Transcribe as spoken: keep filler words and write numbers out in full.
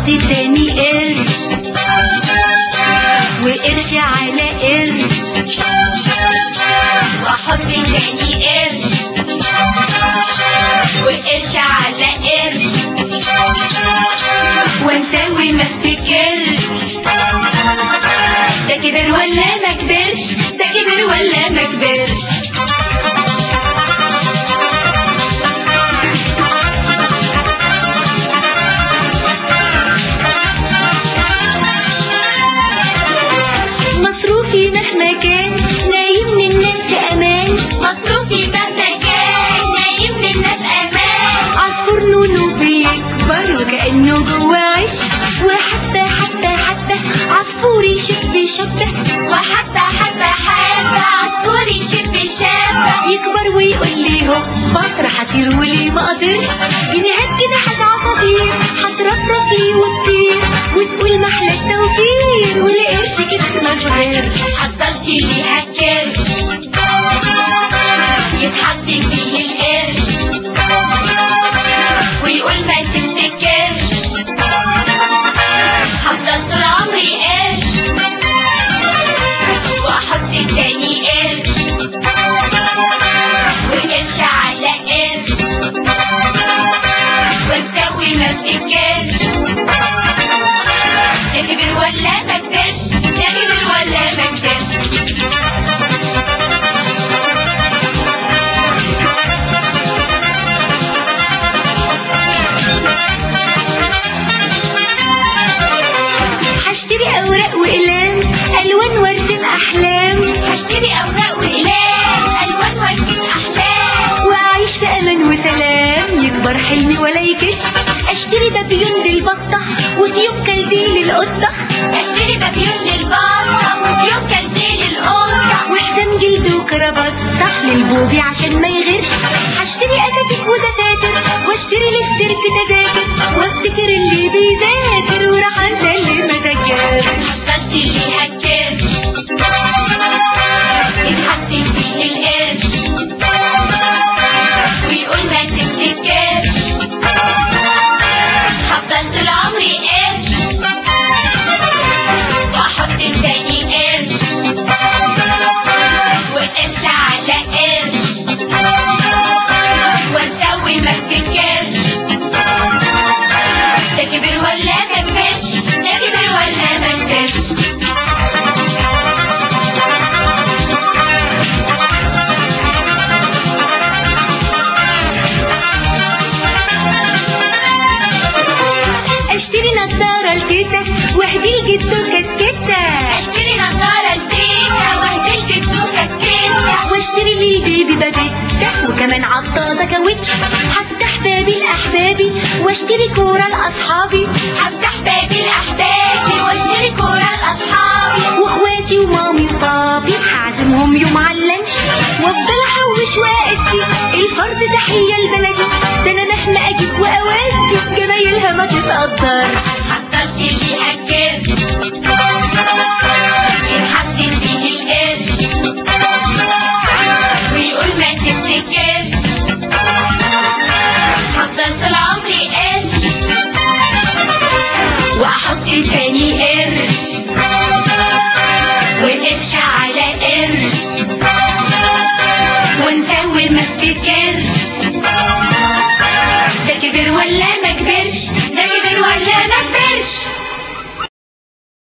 واحط تاني قرش وقرش على قرش واحط تاني قرش وقرش على قرش ونسوي ما افتكرش ده كبر ولا ما كبرش، ده كبر ولا ما كبرش. مصروفي مهما كان نايم من الناس امان، مصروفي مهما كان نايم من الناس امان. عصفور نونو بيكبر وكأنه جوه عش، وحتى حتى حتى عصفور يشب شبه، وحتى حتى حتى عصفور يشب شبه. يكبر ويقول لي هوبا راح اطير وليه ما اقدرش، جنيهات جناحات عصافير هترفرف لي وتطير وتقول محلى التوفير، والقرش كده ما صغيرش. حصلتي ليها الكرش يتحط فيه القرش ويقول ما تفتكرش، هفضل طول عمري قرش واحط تاني قرش وقرش على قرش ونسوي ما افتكرش. ده كبر ولا ما كبرش، ده كبر ولا ما كبرش. هشتري اوراق واقلام الوان وارسم احلام، هشتري اوراق واقلام الوان وارسم احلام واعيش في امان وسلام. يكبر حلمي ولا يكش، اشتري بابيون للبطه وفيوم كالدي للقطه، اشتري بابيون للبطه وفيوم كالدي للقطه وحزام جلد وكرافته للبوبي عشان ما يغيرش. هشتري اساتك ودفاتر واشتري للسيرك تذاكر وافتكر اللي بيذاكر وراح انسى اللي ما ذاكرش. حطيتي ليها الكرش يتحط فيه القرش ويقول ما تفتكرش، هفضل طول عمري قرش واحط تاني قرش وقرش على قرش ونسوي ما افتكرش. ده كبر ولا ما كبرش، ده كبر ولا ما كبرش. اشتري نظارة لتيتا واهدي لجدو كاسكيتة، اشتري نظارة لتيتا واهدي لجدو كاسكيتة واشتري لي بيبي بابيتا وكمان عطاطة كاوتش. هفتح بابي لاحبابي واشتري كورة لاصحابي، هفتح بابي لاحبابي واشتري كورة لاصحابي واخواتي ومامي وبابي هعزمهم يوم على اللانش وافضل احوش وقتي الفرد تحية لبلدي. ده انا مهما اجيب واوازي جمايلها ما تتقدرش. حصلتي ليها الكرش يتحط